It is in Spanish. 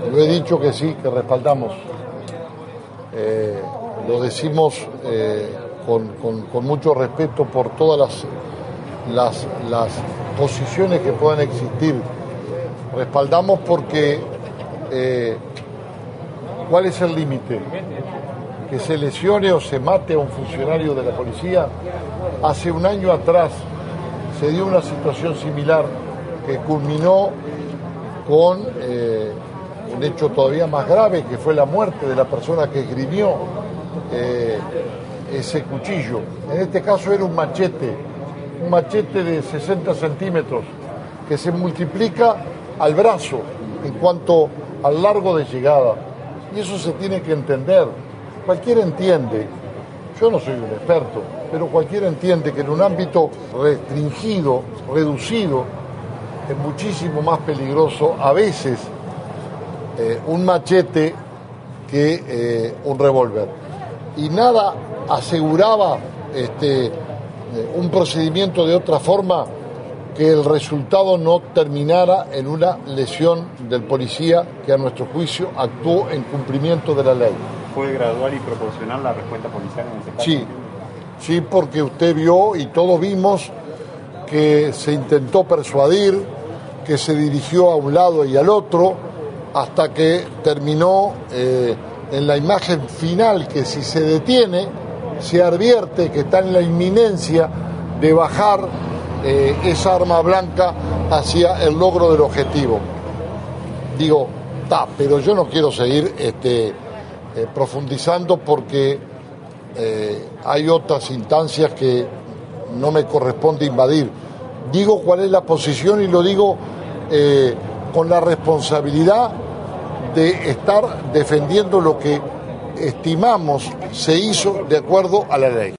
Lo he dicho que sí, que respaldamos. Lo decimos con mucho respeto por todas las posiciones que puedan existir. Respaldamos porque ¿cuál es el límite? Que se lesione o se mate a un funcionario de la policía. Hace un año atrás se dio una situación similar que culminó con un hecho todavía más grave, que fue la muerte de la persona que esgrimió ese cuchillo. En este caso era un machete de 60 centímetros que se multiplica al brazo en cuanto al largo de llegada. Y eso se tiene que entender. Cualquiera entiende, yo no soy un experto, pero cualquiera entiende que en un ámbito restringido, reducido, es muchísimo más peligroso a veces un machete que un revólver. Y nada aseguraba un procedimiento de otra forma que el resultado no terminara en una lesión del policía que a nuestro juicio actuó en cumplimiento de la ley. ¿Fue gradual y proporcional la respuesta policial en ese caso? Sí, porque usted vio y todos vimos que se intentó persuadir, que se dirigió a un lado y al otro, hasta que terminó en la imagen final, que si se detiene, se advierte que está en la inminencia de bajar esa arma blanca hacia el logro del objetivo. Digo, pero yo no quiero seguir profundizando porque hay otras instancias que no me corresponde invadir. Digo cuál es la posición y lo digo con la responsabilidad de estar defendiendo lo que estimamos se hizo de acuerdo a la ley.